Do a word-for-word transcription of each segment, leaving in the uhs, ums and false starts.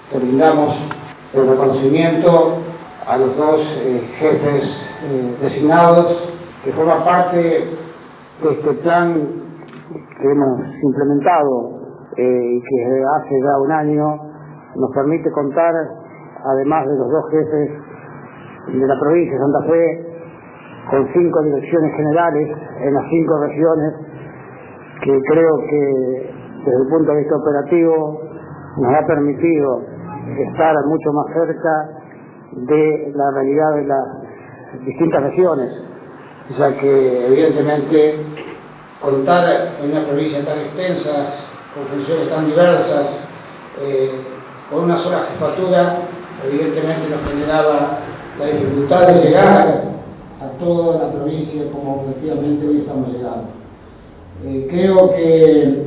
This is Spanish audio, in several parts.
que brindamos el reconocimiento a los dos eh, jefes eh, designados que forman parte de este plan que hemos implementado eh, y que hace ya un año nos permite contar, además de los dos jefes de la provincia de Santa Fe, con cinco direcciones generales en las cinco regiones, que creo que desde el punto de vista operativo nos ha permitido estar mucho más cerca de la realidad de las distintas regiones, ya que evidentemente contar en una provincia tan extensa, con funciones tan diversas, eh, con una sola jefatura, evidentemente nos generaba la dificultad de llegar a toda la provincia como objetivamente hoy estamos llegando. Eh, creo que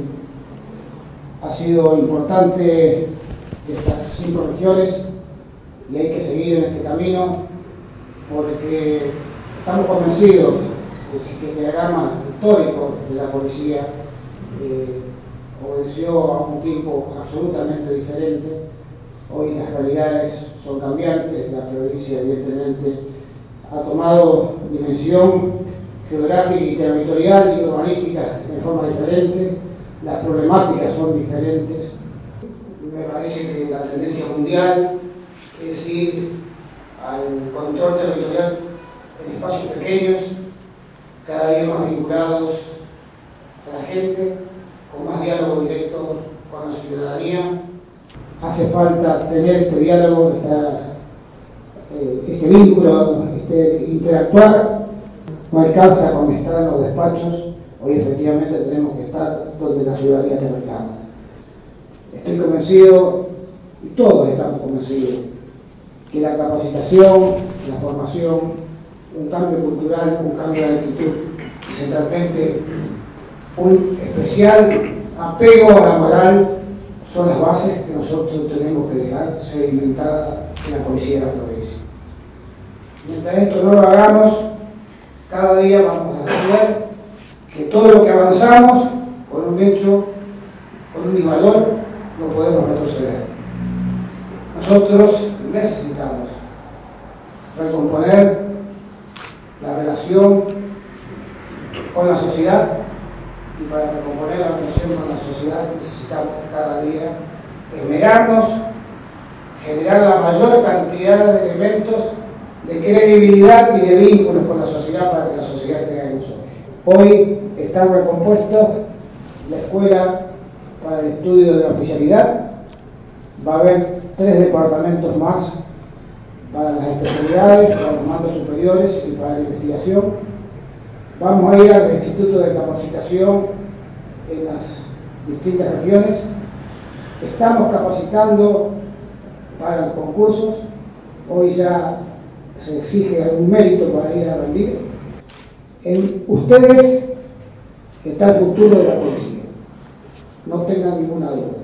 ha sido importante estas cinco regiones y hay que seguir en este camino porque estamos convencidos de que el diagrama histórico de la policía eh, obedeció a un tiempo absolutamente diferente. Hoy las realidades son cambiantes, la provincia evidentemente ha tomado dimensión geográfica y territorial y urbanística de forma diferente, las problemáticas son diferentes. Me parece que la tendencia mundial es ir al control territorial en espacios pequeños, cada día más vinculados a la gente, con más diálogo directo con la ciudadanía. Hace falta tener este diálogo, esta, eh, este vínculo, este interactuar. No alcanza con estar en los despachos, hoy efectivamente tenemos que estar donde la ciudadanía te reclama. Estoy convencido, y todos estamos convencidos, que la capacitación, la formación, un cambio cultural, un cambio de actitud, y centralmente un especial apego a la moral, son las bases que nosotros tenemos que dejar sedimentadas en la policía de la provincia. Mientras esto no lo hagamos, cada día vamos a ver que todo lo que avanzamos con un hecho, con un disvalor, no podemos retroceder. Nosotros necesitamos recomponer la relación con la sociedad, y para recomponer la relación con la sociedad necesitamos cada día esmerarnos, generar la mayor cantidad de elementos de credibilidad y de vínculos con la sociedad para que la sociedad crea en nosotros. Hoy están recompuestos la escuela para el estudio de la oficialidad, va a haber tres departamentos más para las especialidades, para los mandos superiores y para la investigación. Vamos a ir al Instituto de Capacitación en las distintas regiones. Estamos capacitando para los concursos. Hoy ya se exige algún mérito para ir a rendir. En ustedes está el futuro de la policía. No tengan ninguna duda.